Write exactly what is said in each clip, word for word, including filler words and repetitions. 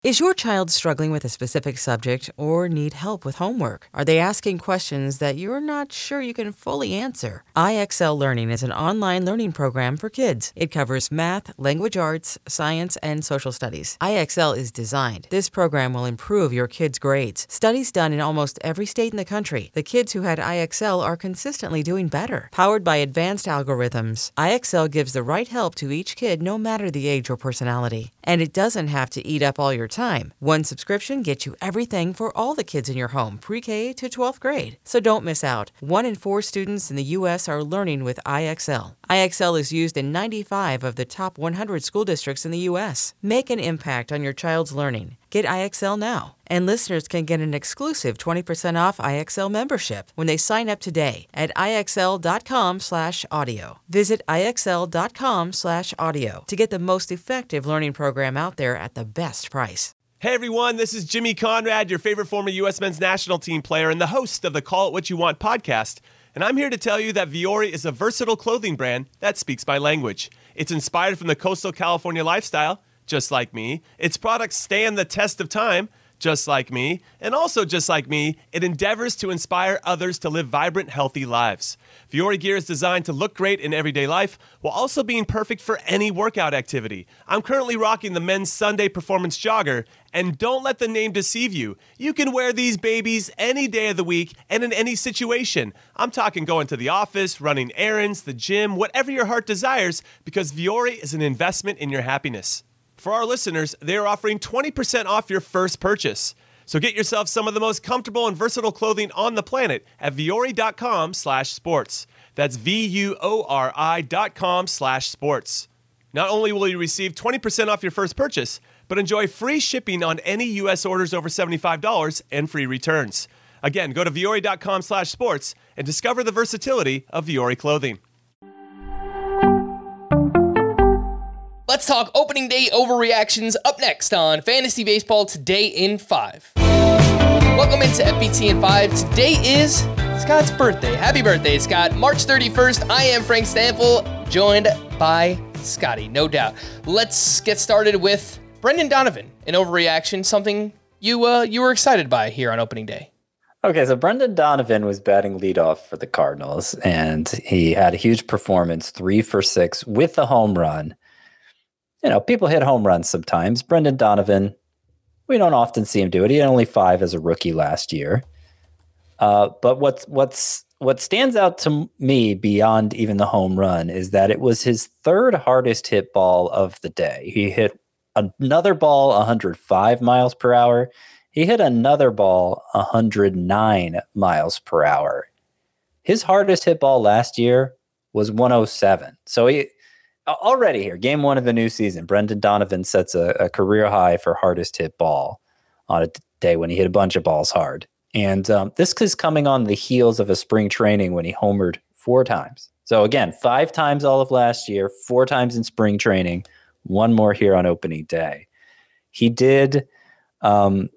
Is your child struggling with a specific subject or need help with homework? Are they asking questions that you're not sure you can fully answer? I X L Learning is an online learning program for kids. It covers math, language arts, science, and social studies. I X L is designed. This program will improve your kids' grades. Studies done in almost every state in the country. The kids who had I X L are consistently doing better. Powered by advanced algorithms, I X L gives the right help to each kid no matter the age or personality. And it doesn't have to eat up all your time. One subscription gets you everything for all the kids in your home, pre-K to twelfth grade. So don't miss out. One in four students in the U S are learning with I X L. I X L is used in ninety-five of the top one hundred school districts in the U S. Make an impact on your child's learning. Get I X L now. And listeners can get an exclusive twenty percent off I X L membership when they sign up today at IXL.com slash audio. Visit IXL.com slash audio to get the most effective learning program out there at the best price. Hey everyone, this is Jimmy Conrad, your favorite former U S men's national team player and the host of the Call It What You Want podcast. And I'm here to tell you that Vuori is a versatile clothing brand that speaks my language. It's inspired from the coastal California lifestyle, just like me. Its products stand the test of time, just like me. And also just like me, it endeavors to inspire others to live vibrant, healthy lives. Vuori gear is designed to look great in everyday life while also being perfect for any workout activity. I'm currently rocking the men's Sunday Performance Jogger, and don't let the name deceive you. You can wear these babies any day of the week and in any situation. I'm talking going to the office, running errands, the gym, whatever your heart desires, because Vuori is an investment in your happiness. For our listeners, they are offering twenty percent off your first purchase. So get yourself some of the most comfortable and versatile clothing on the planet at Vuori.com slash sports. That's V-U-O-R-I dot com slash sports. Not only will you receive twenty percent off your first purchase, but enjoy free shipping on any U S orders over seventy-five dollars and free returns. Again, go to Vuori.com slash sports and discover the versatility of Vuori clothing. Let's talk opening day overreactions up next on Fantasy Baseball Today in five. Welcome into F B T in five. Today is Scott's birthday. Happy birthday, Scott. March thirty-first. I am Frank Stanfield, joined by Scotty, no doubt. Let's get started with Brendan Donovan, an overreaction, something you uh, you were excited by here on opening day. Okay, so Brendan Donovan was batting leadoff for the Cardinals, and he had a huge performance, three for six with a home run. You know, people hit home runs sometimes. Brendan Donovan, we don't often see him do it. He had only five as a rookie last year. Uh, but what's what's what stands out to me beyond even the home run is that it was his third hardest hit ball of the day. He hit another ball one hundred five miles per hour. He hit another ball one hundred nine miles per hour. His hardest hit ball last year was one oh seven. So he already here, game one of the new season, Brendan Donovan sets a, a career high for hardest hit ball on a day when he hit a bunch of balls hard. And um, this is coming on the heels of a spring training when he homered four times. So again, five times all of last year, four times in spring training, one more here on opening day. He did um,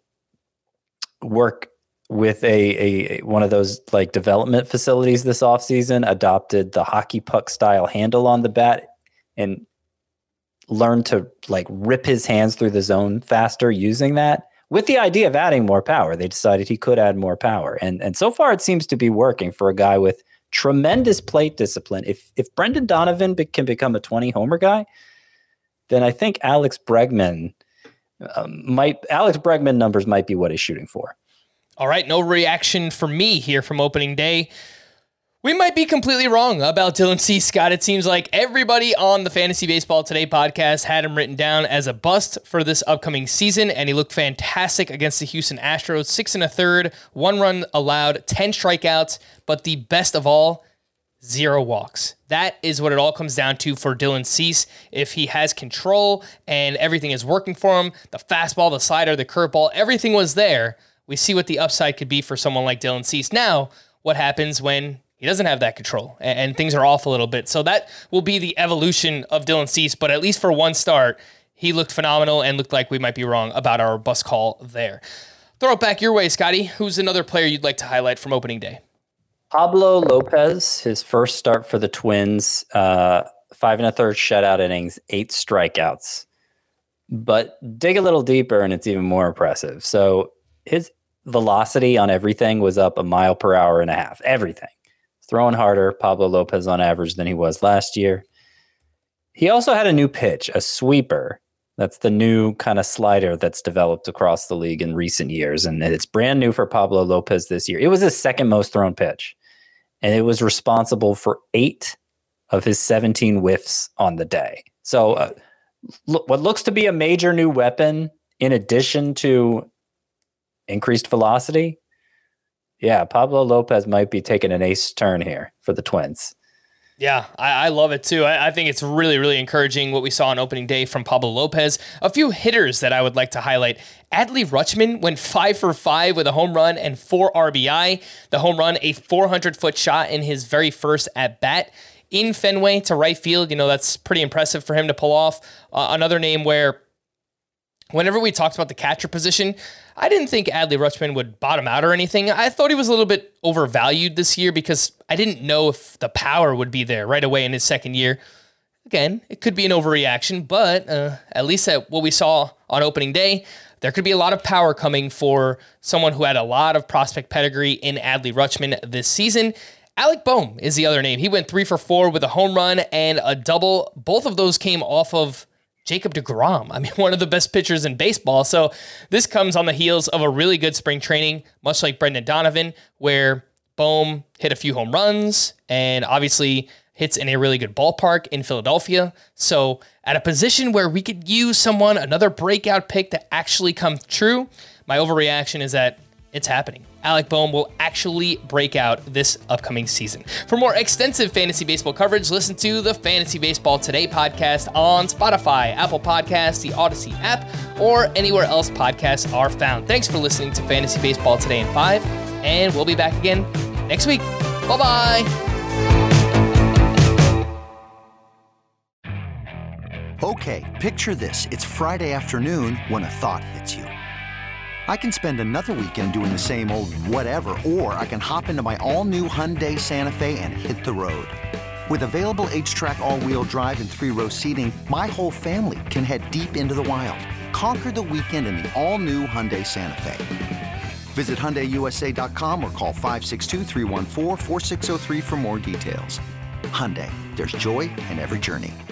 work with a, a one of those like development facilities this offseason, adopted the hockey puck style handle on the bat, and learned to like rip his hands through the zone faster using that with the idea of adding more power. They decided he could add more power. And, and so far it seems to be working for a guy with tremendous plate discipline. If, if Brendan Donovan be, can become a twenty homer guy, then I think Alex Bregman um, might, Alex Bregman numbers might be what he's shooting for. All right. No reaction for me here from opening day. We might be completely wrong about Dylan Cease, Scott. It seems like everybody on the Fantasy Baseball Today podcast had him written down as a bust for this upcoming season, and he looked fantastic against the Houston Astros. Six and a third, one run allowed, ten strikeouts, but the best of all, zero walks. That is what it all comes down to for Dylan Cease. If he has control and everything is working for him, the fastball, the slider, the curveball, everything was there. We see what the upside could be for someone like Dylan Cease. Now, what happens when he doesn't have that control and, and things are off a little bit? So that will be the evolution of Dylan Cease, but at least for one start, he looked phenomenal and looked like we might be wrong about our bus call there. Throw it back your way, Scotty. Who's another player you'd like to highlight from opening day? Pablo Lopez, his first start for the Twins, uh, five and a third shutout innings, eight strikeouts. but dig a little deeper and it's even more impressive. So his velocity on everything was up a mile per hour and a half. Everything. Throwing harder, Pablo Lopez on average than he was last year. He also had a new pitch, a sweeper. That's the new kind of slider that's developed across the league in recent years. And it's brand new for Pablo Lopez this year. It was his second most thrown pitch. And it was responsible for eight of his seventeen whiffs on the day. So uh, look, what looks to be a major new weapon in addition to increased velocity. Yeah, Pablo Lopez might be taking an ace turn here for the Twins. Yeah, I, I love it too. I, I think it's really, really encouraging what we saw on opening day from Pablo Lopez. A few hitters that I would like to highlight. Adley Rutschman went five for five with a home run and four R B I. The home run, a four hundred foot shot in his very first at bat in Fenway to right field. You know, that's pretty impressive for him to pull off. Uh, another name where whenever we talked about the catcher position, I didn't think Adley Rutschman would bottom out or anything. I thought he was a little bit overvalued this year because I didn't know if the power would be there right away in his second year. Again, it could be an overreaction, but uh, at least at what we saw on opening day, there could be a lot of power coming for someone who had a lot of prospect pedigree in Adley Rutschman this season. Alec Bohm is the other name. He went three for four with a home run and a double. Both of those came off of Jacob deGrom. I mean, one of the best pitchers in baseball. So this comes on the heels of a really good spring training, much like Brendan Donovan, where Bohm hit a few home runs and obviously hits in a really good ballpark in Philadelphia. So at a position where we could use someone, another breakout pick to actually come true, my overreaction is that it's happening. Alec Bohm will actually break out this upcoming season. For more extensive fantasy baseball coverage, listen to the Fantasy Baseball Today podcast on Spotify, Apple Podcasts, the Odyssey app, or anywhere else podcasts are found. Thanks for listening to Fantasy Baseball Today in five, and we'll be back again next week. Bye-bye. Okay, picture this. It's Friday afternoon when a thought hits you. I can spend another weekend doing the same old whatever, or I can hop into my all-new Hyundai Santa Fe and hit the road. With available H-Track all-wheel drive and three-row seating, my whole family can head deep into the wild. Conquer the weekend in the all-new Hyundai Santa Fe. Visit Hyundai U S A dot com or call five six two, three one four, four six zero three for more details. Hyundai, there's joy in every journey.